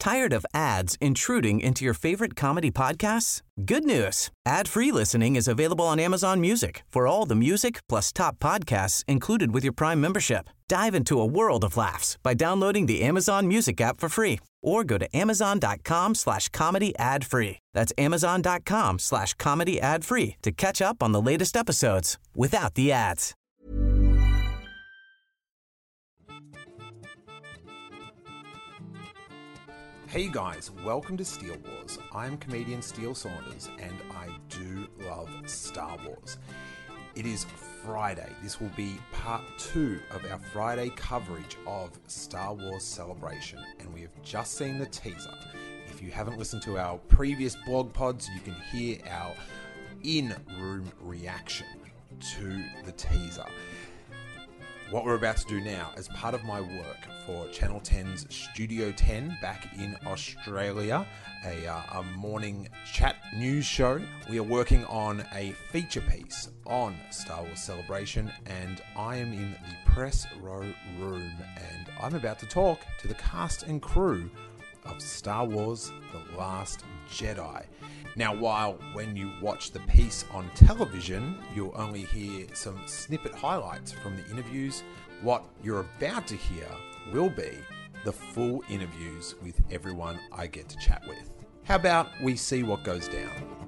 Tired of ads intruding into your favorite comedy podcasts? Good news. Ad-free listening is available on Amazon Music for all the music plus top podcasts included with your Prime membership. Dive into a world of laughs by downloading the Amazon Music app for free or go to amazon.com/comedy ad-free. That's amazon.com/comedy ad-free to catch up on the latest episodes without the ads. Hey guys, welcome to Steele Wars. I'm comedian Steele Saunders and I do love Star Wars. It is Friday. This will be part 2 of our Friday coverage of Star Wars Celebration, and we have just seen the teaser. If you haven't listened to our previous blog pods, you can hear our in-room reaction to the teaser. What we're about to do now, as part of my work for Channel 10's Studio 10 back in Australia, a morning chat news show, we are working on a feature piece on Star Wars Celebration, and I am in the press row room, and I'm about to talk to the cast and crew of Star Wars The Last Jedi. Now, while when you watch the piece on television, you'll only hear some snippet highlights from the interviews, what you're about to hear will be the full interviews with everyone I get to chat with. How about we see what goes down?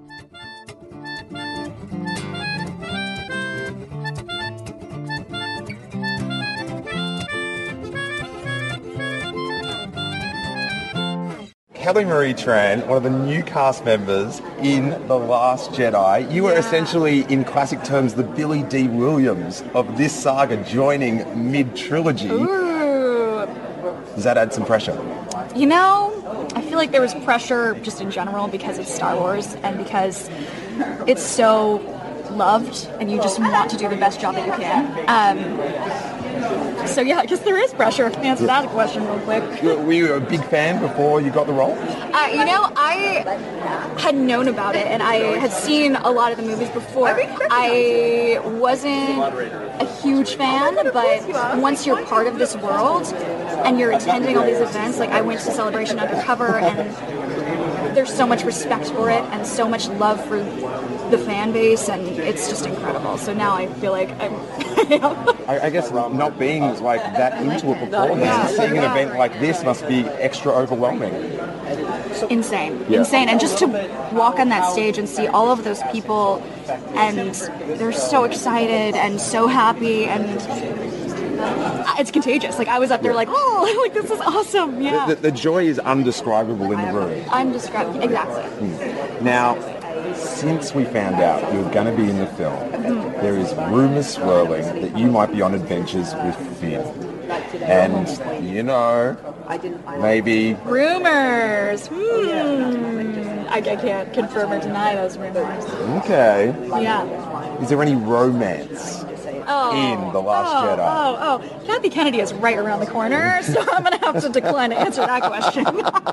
Kelly Marie Tran, one of the new cast members in The Last Jedi. You were essentially, in classic terms, the Billy D. Williams of this saga, joining mid-trilogy. Ooh. Does that add some pressure? You know, I feel like there was pressure just in general because it's Star Wars and because it's so loved and you just want to do the best job that you can. So yeah, I guess there is pressure. Answer that question real quick. Were you a big fan before you got the role? You know, I had known about it and I had seen a lot of the movies before. I wasn't a huge fan, but once you're part of this world and you're attending all these events, like I went to Celebration Undercover and there's so much respect for it and so much love for the fan base, and it's just incredible. So now I feel like I'm I guess not being like that into it beforehand, seeing an event like this must be extra overwhelming. Insane. And just to walk on that stage and see all of those people, and they're so excited and so happy, and it's contagious. Like I was up there like, oh, like this is awesome. Yeah. The joy is undescribable in the room. Undescribable, exactly. Now, since we found out you were going to be in the film, there is rumours swirling that you might be on adventures with Finn. And, you know, maybe... Rumors! I can't confirm or deny those rumors. Okay. Yeah. Is there any romance in The Last Jedi? Kathy Kennedy is right around the corner, so I'm going to have to decline to answer that question.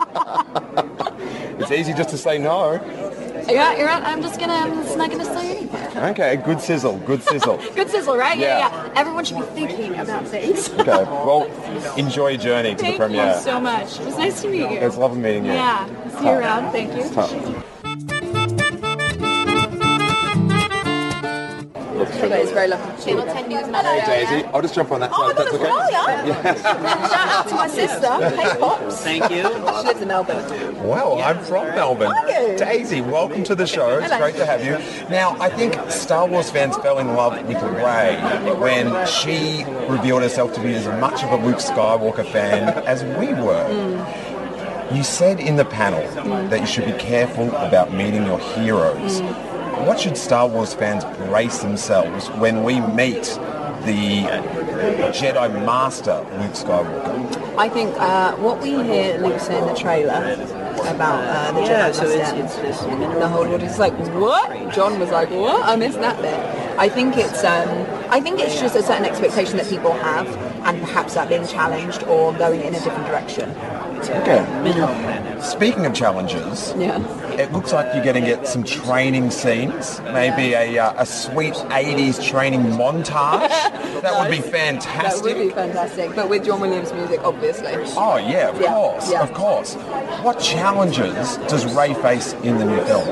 It's easy just to say no. Yeah, you're right. I'm just not gonna say anything. Okay, good sizzle. Good sizzle, right? Yeah. Everyone should be thinking about things. Okay, well, enjoy your journey to the premiere. Thank you so much. It was nice to meet you. It's lovely meeting you. Yeah, see you around. Thank you. It's very lovely. Channel 10 News in Australia. Hey Daisy, I'll just jump on that side if that's okay. Shout out to my sister. Hey Pops. Thank you. She lives in Melbourne. Well, I'm from Melbourne. Are you? Daisy, welcome to the show. It's great to have you. Now, I think Star Wars fans fell in love with Rey when she revealed herself to be as much of a Luke Skywalker fan as we were. You said in the panel that you should be careful about meeting your heroes. What should Star Wars fans brace themselves when we meet the Jedi Master Luke Skywalker? I think what we hear Luke say in the trailer about the Jedi Master, the whole audience is like, what? John was like, what? I missed that bit. I think it's just a certain expectation that people have, and perhaps that being challenged or going in a different direction. Okay. Mineral Planet. Speaking of challenges, Yeah. it looks like you're going to get some training scenes, maybe a sweet 80s training montage. That would be fantastic. That would be fantastic, but with John Williams music, obviously. Oh, yeah, of course, yeah. of course. What challenges does Ray face in the new film?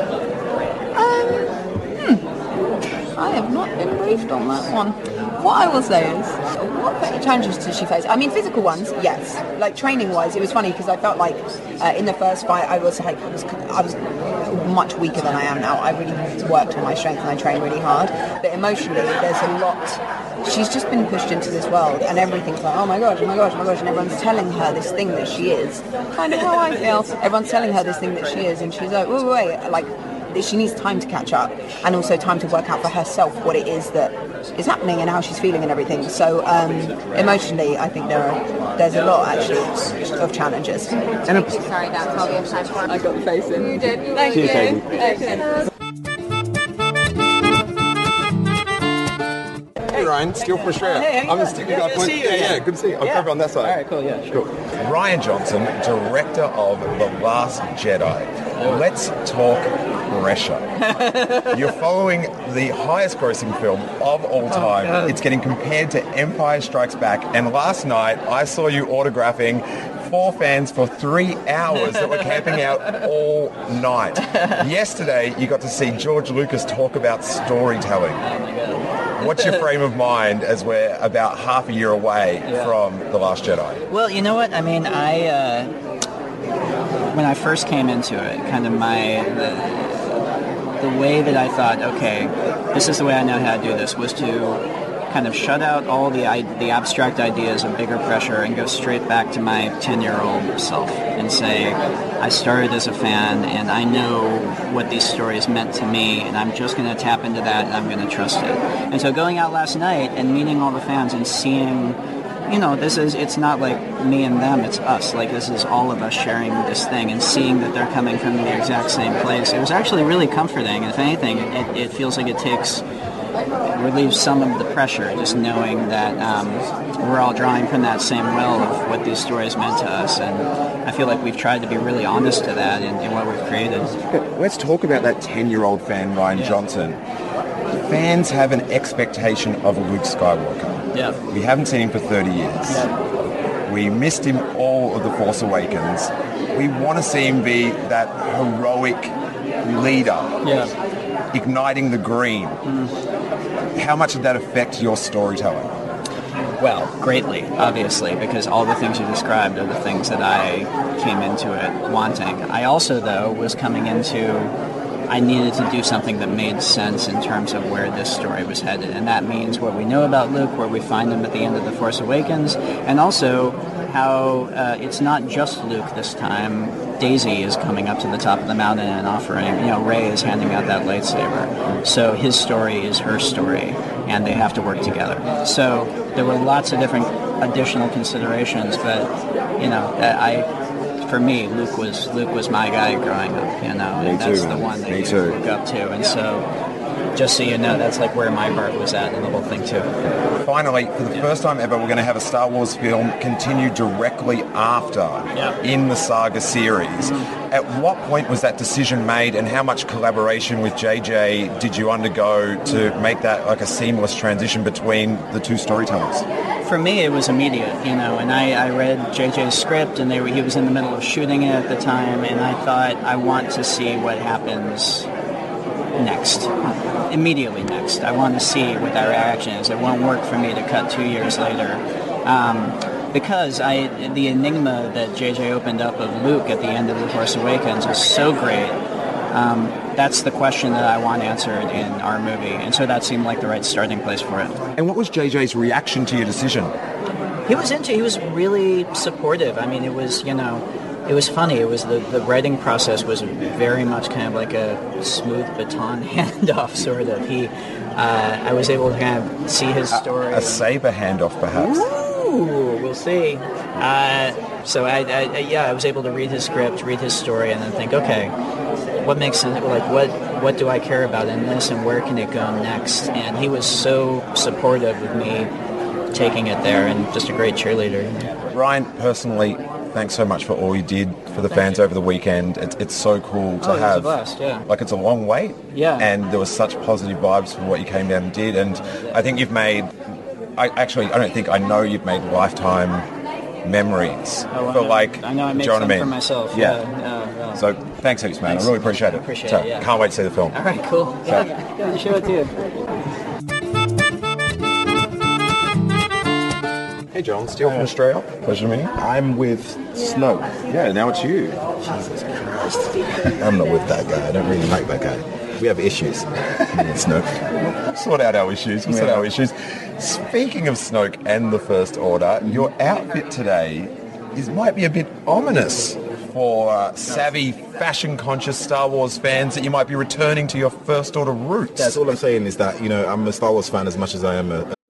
I have not been briefed on that one. What I will say is, what challenges does she face? I mean, physical ones, yes. Like training-wise, it was funny because I felt like in the first fight, I was much weaker than I am now. I really worked on my strength and I trained really hard. But emotionally, there's a lot. She's just been pushed into this world, and everything's like, oh my gosh, and everyone's telling her this thing that she is. Kind of how I feel. Everyone's telling her this thing that she is, and she's like, wait, like. She needs time to catch up and also time to work out for herself what it is that is happening and how she's feeling and everything. So emotionally, I think there's a lot actually of challenges. Sorry, that's all we have time for. I got the face in. You did. Thank you. Hey Ryan, Steel for Australia. Hey, I'm the sticker guy. Good to see you. Yeah, good to see you. I'll cover on that side. All right, cool, yeah. Cool. Ryan Johnson, director of The Last Jedi. Let's talk pressure. You're following the highest grossing film of all time. It's getting compared to Empire Strikes Back. And last night, I saw you autographing 4 fans for 3 hours that were camping out all night. Yesterday, you got to see George Lucas talk about storytelling. What's your frame of mind as we're about half a year away from The Last Jedi? Well, you know what? I mean, when I first came into it, kind of the way that I thought, okay, this is the way I know how to do this, was to kind of shut out all the abstract ideas of bigger pressure and go straight back to my 10-year-old self and say, I started as a fan and I know what these stories meant to me and I'm just going to tap into that and I'm going to trust it. And so going out last night and meeting all the fans and seeing, you know, it's not like me and them, it's us. Like, this is all of us sharing this thing and seeing that they're coming from the exact same place. It was actually really comforting. And if anything, it feels like it relieves some of the pressure, just knowing that we're all drawing from that same well of what these stories meant to us. And I feel like we've tried to be really honest to that in what we've created. Let's talk about that 10-year-old fan, Ryan Johnson. Fans have an expectation of Luke Skywalker. Yeah. We haven't seen him for 30 years. Yeah. We missed him all of The Force Awakens. We want to see him be that heroic leader, igniting the green. How much did that affect your storytelling? Well, greatly, obviously, because all the things you described are the things that I came into it wanting. I also, though, was coming into... I needed to do something that made sense in terms of where this story was headed. And that means what we know about Luke, where we find him at the end of The Force Awakens, and also how it's not just Luke this time. Daisy is coming up to the top of the mountain and offering, Rey is handing out that lightsaber. So his story is her story, and they have to work together. So there were lots of different additional considerations, but, for me, Luke was my guy growing up, and that's the one that you look up to. And so, just so you know, that's like where my heart was at in the whole thing too. Finally, for the first time ever, we're going to have a Star Wars film continue directly after in the saga series. At what point was that decision made, and how much collaboration with JJ did you undergo to make that like a seamless transition between the two storytellers? For me, it was immediate, and I read JJ's script, and he was in the middle of shooting it at the time, and I thought, I want to see what happens next. Immediately next. I want to see what that reaction is. It won't work for me to cut 2 years later. Because the enigma that JJ opened up of Luke at the end of The Force Awakens was so great. That's the question that I want answered in our movie, and so that seemed like the right starting place for it. And what was JJ's reaction to your decision? He was really supportive. I mean, it was, it was funny. It was the writing process was very much kind of like a smooth baton handoff, sort of. I was able to kind of see his story. A saber handoff, perhaps. Ooh, we'll see. So I was able to read his script, read his story, and then think, okay, what makes sense? Like, what do I care about in this, and where can it go next? And he was so supportive of me taking it there, and just a great cheerleader. Ryan, personally, thanks so much for all you did for the fans over the weekend. It's so cool to have. It was a blast, yeah. Like, it's a long wait. Yeah. And there was such positive vibes from what you came down and did. And I think you've made... I know you've made lifetime memories for, like... I know I made some for myself. Yeah. So, thanks heaps, man. Thanks. I really appreciate it. Appreciate it, yeah. Can't wait to see the film. All right, cool. Yeah, show it to you. Hey John, Steele from Australia. Pleasure to meet you. I'm with Snoke. Yeah, now it's you. Jesus Christ. I'm not with that guy. I don't really like that guy. We have issues. Me and Snoke. Sort out our issues. We'll sort out our issues. Speaking of Snoke and the First Order, your outfit today might be a bit ominous for savvy, fashion-conscious Star Wars fans that you might be returning to your First Order roots. That's all I'm saying is that, I'm a Star Wars fan as much as I am a...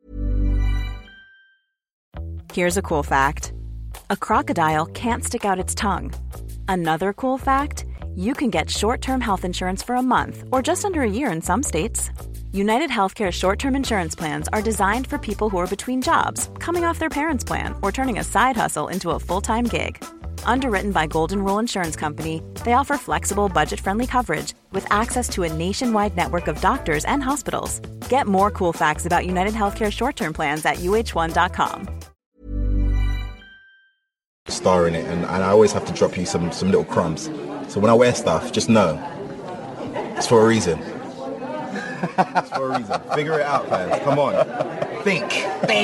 Here's a cool fact. A crocodile can't stick out its tongue. Another cool fact, you can get short-term health insurance for a month or just under a year in some states. United Healthcare short-term insurance plans are designed for people who are between jobs, coming off their parents' plan, or turning a side hustle into a full-time gig. Underwritten by Golden Rule Insurance Company, they offer flexible, budget-friendly coverage with access to a nationwide network of doctors and hospitals. Get more cool facts about United Healthcare short-term plans at uh1.com. Star in it, and I always have to drop you some little crumbs. So when I wear stuff, just know it's for a reason. It's for a reason. Figure it out, fans. Come on. Think.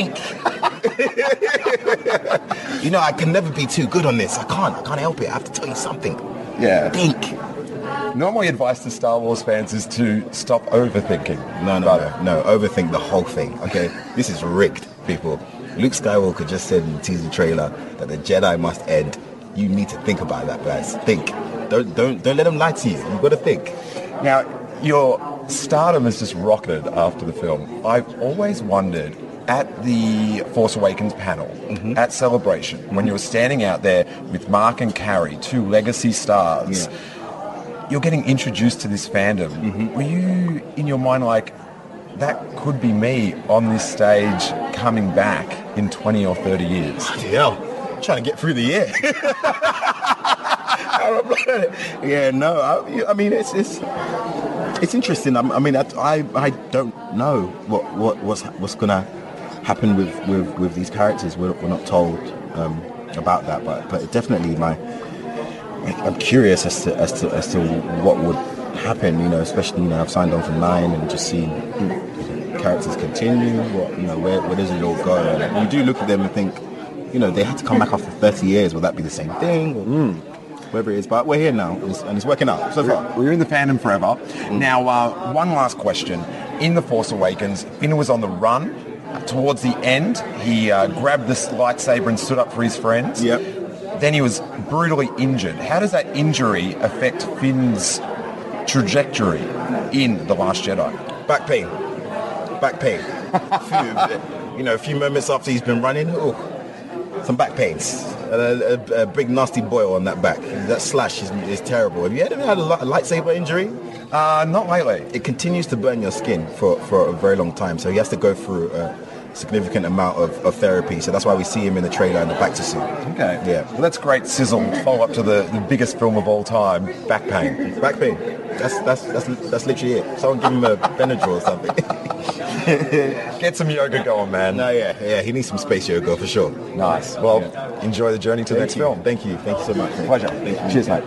I can never be too good on this. I can't help it. I have to tell you something. Yeah. Think. Normally advice to Star Wars fans is to stop overthinking. No. Overthink the whole thing. Okay? This is rigged, people. Luke Skywalker just said in the teaser trailer that the Jedi must end. You need to think about that, guys. Think. Don't let them lie to you. You've got to think. Now, your stardom has just rocketed after the film. I've always wondered, at the Force Awakens panel, at Celebration, when you were standing out there with Mark and Carrie, two legacy stars, you're getting introduced to this fandom. Were you, in your mind, like, that could be me on this stage coming back in 20 or 30 years? Bloody hell. I'm trying to get through the year. It's interesting. I don't know what's going to happen with these characters. We're not told about that, but definitely I'm curious as to what would happen. Especially I've signed on for 9 and just seen characters continue. Where does it all go? And you do look at them and think, they had to come back after 30 years. Will that be the same thing? Or, whatever it is, but we're here now, and it's working out so far. We're in the fandom forever. Now, one last question. In The Force Awakens, Finn was on the run. Towards the end, he grabbed this lightsaber and stood up for his friends. Yep. Then he was brutally injured. How does that injury affect Finn's trajectory in The Last Jedi? Back pain. A few moments after he's been running, some back pains. A big nasty boil on that back. That slash is terrible. Have you ever had a lightsaber injury? Not lately. It continues to burn your skin for a very long time. So he has to go through a significant amount of therapy. So that's why we see him in the trailer in the back to suit. Okay. Yeah. Well, that's great sizzle. Follow up to the biggest film of all time, back pain. Back pain. That's literally it. Someone give him a Benadryl or something. Get some yoga going, man. No, yeah. He needs some space yoga for sure. Nice. Well, enjoy the journey to the next film. Thank you so much. Mate. Pleasure. Thank you. Cheers, mate.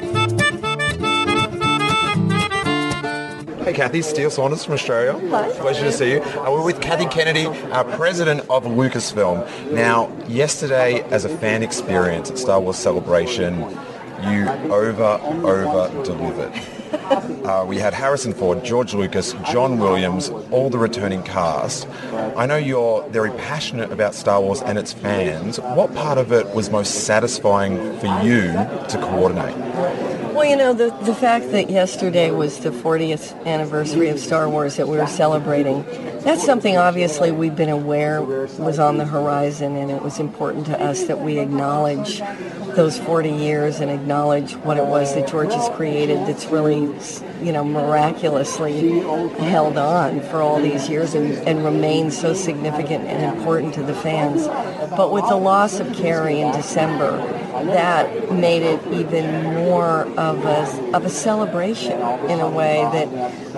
Hey Kathy, Steele Saunders from Australia. Hi. Pleasure to see you. We're with Kathy Kennedy, our president of Lucasfilm. Now, yesterday as a fan experience at Star Wars Celebration, you over-delivered. We had Harrison Ford, George Lucas, John Williams, all the returning cast. I know you're very passionate about Star Wars and its fans. What part of it was most satisfying for you to coordinate? Well, the fact that yesterday was the 40th anniversary of Star Wars that we were celebrating, that's something obviously we've been aware was on the horizon, and it was important to us that we acknowledge those 40 years and acknowledge what it was that George has created that's really, miraculously held on for all these years and remains so significant and important to the fans. But with the loss of Carrie in December, that made it even more of a celebration in a way that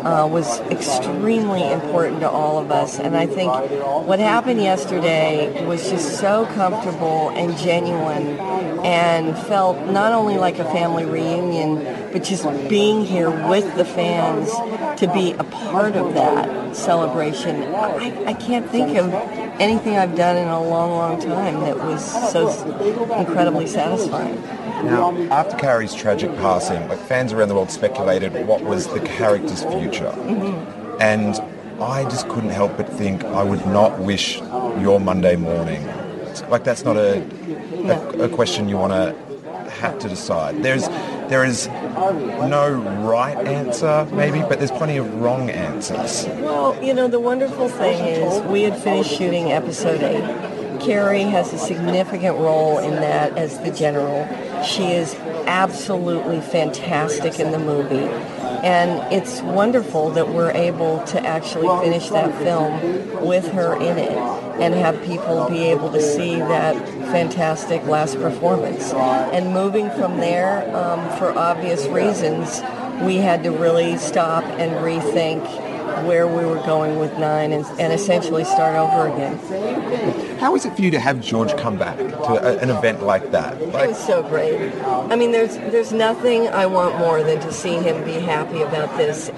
was extremely important to all of us. And I think what happened yesterday was just so comfortable and genuine, and felt not only like a family reunion, but just being here with the fans to be a part of that celebration. I can't think of anything I've done in a long, long time that was so incredibly satisfying. Now, after Carrie's tragic passing, like, fans around the world speculated what was the character's future. Mm-hmm. And I just couldn't help but think I would not wish your Monday morning. Like, that's not a question you want to have to decide. There is no right answer, maybe, but there's plenty of wrong answers. Well, the wonderful thing is we had finished shooting episode 8. Carrie has a significant role in that as the general. She is absolutely fantastic in the movie. And it's wonderful that we're able to actually finish that film with her in it and have people be able to see that fantastic last performance. And moving from there, for obvious reasons, we had to really stop and rethink where we were going with 9 and essentially start over again. How is it for you to have George come back to an event like that? It was so great. I mean, there's nothing I want more than to see him be happy about this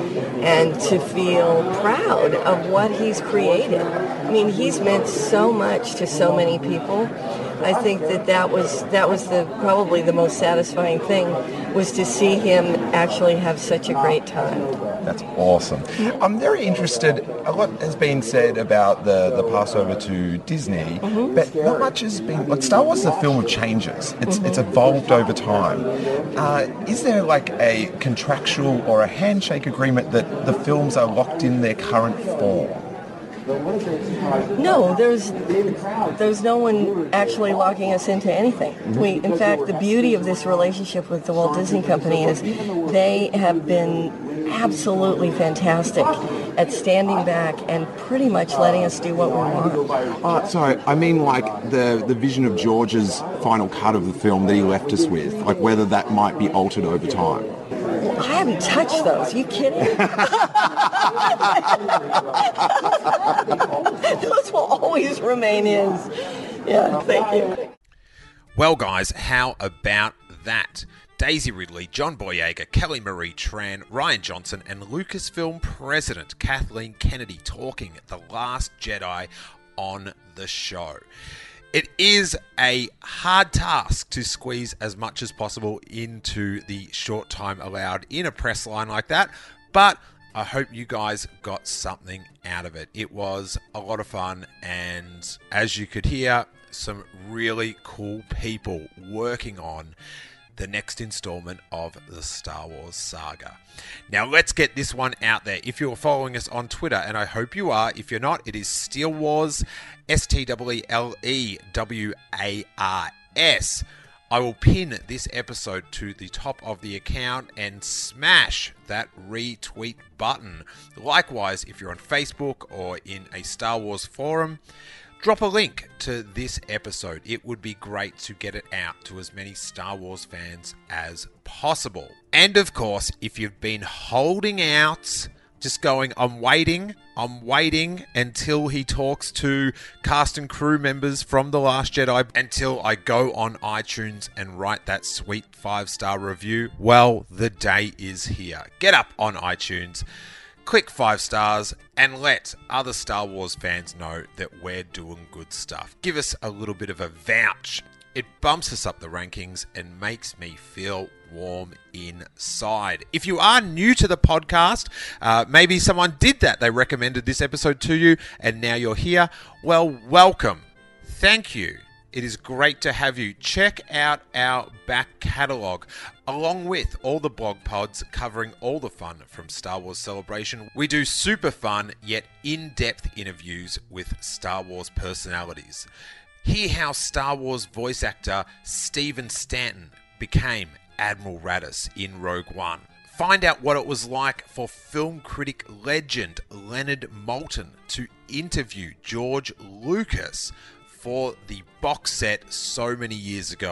and to feel proud of what he's created. I mean, he's meant so much to so many people. I think that was probably the most satisfying thing, was to see him actually have such a great time. That's awesome. I'm very interested. A lot has been said about the passover to Disney, but not much has been. Like, Star Wars is a film of changes. It's evolved over time. Is there like a contractual or a handshake agreement that the films are locked in their current form? No, there's no one actually locking us into anything. In fact, the beauty of this relationship with the Walt Disney Company is they have been absolutely fantastic at standing back and pretty much letting us do what we want. Sorry, I mean, like the vision of George's final cut of the film that he left us with, like whether that might be altered over time. Well, I haven't touched those. Are you kidding? Those will always remain his. Yeah, thank you. Well, guys, how about that? Daisy Ridley, John Boyega, Kelly Marie Tran, Rian Johnson, and Lucasfilm President Kathleen Kennedy talking The Last Jedi on the show. It is a hard task to squeeze as much as possible into the short time allowed in a press line like that, but I hope you guys got something out of it. It was a lot of fun, and as you could hear, some really cool people working on the next installment of the Star Wars saga. Now let's get this one out there. If you're following us on Twitter, and I hope you are, if you're not, it is Steele Wars, STEELEWARS. I will pin this episode to the top of the account and smash that retweet button. Likewise, if you're on Facebook or in a Star Wars forum, drop a link to this episode. It would be great to get it out to as many Star Wars fans as possible. And of course, if you've been holding out, just going, I'm waiting until he talks to cast and crew members from The Last Jedi, until I go on iTunes and write that sweet 5-star review. Well, the day is here. Get up on iTunes, click 5 stars, and let other Star Wars fans know that we're doing good stuff. Give us a little bit of a vouch. It bumps us up the rankings and makes me feel warm inside. If you are new to the podcast, maybe someone did that. They recommended this episode to you, and now you're here. Well, welcome. Thank you. It is great to have you. Check out our back catalogue, along with all the blog pods covering all the fun from Star Wars Celebration. We do super fun yet in-depth interviews with Star Wars personalities. Hear how Star Wars voice actor Stephen Stanton became Admiral Raddus in Rogue One. Find out what it was like for film critic legend Leonard Maltin to interview George Lucas for the box set so many years ago.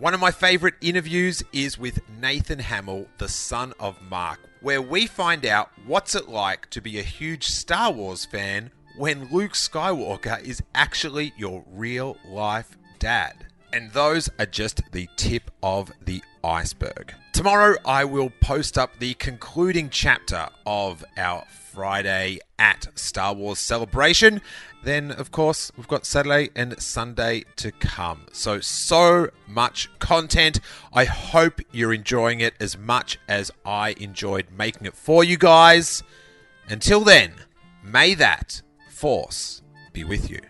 One of my favourite interviews is with Nathan Hamill, the son of Mark, where we find out what's it like to be a huge Star Wars fan when Luke Skywalker is actually your real life dad. And those are just the tip of the iceberg. Tomorrow I will post up the concluding chapter of our Friday at Star Wars celebration. Then, of course, we've got Saturday and Sunday to come. So much content. I hope you're enjoying it as much as I enjoyed making it for you guys. Until then, may that Force be with you.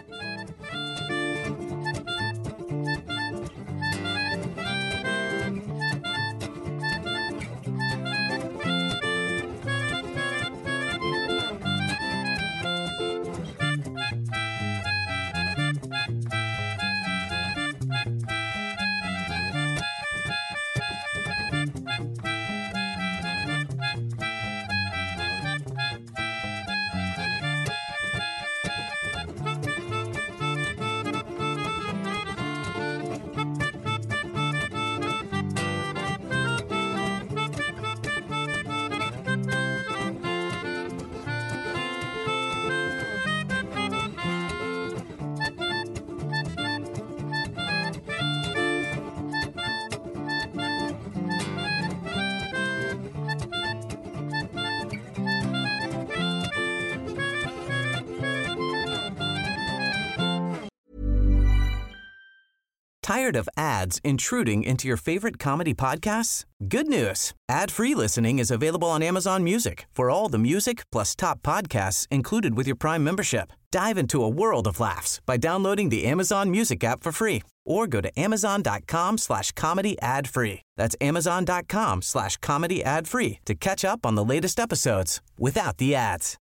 Tired of ads intruding into your favorite comedy podcasts? Good news. Ad-free listening is available on Amazon Music for all the music plus top podcasts included with your Prime membership. Dive into a world of laughs by downloading the Amazon Music app for free or go to amazon.com/comedy ad-free. That's amazon.com/comedy ad-free to catch up on the latest episodes without the ads.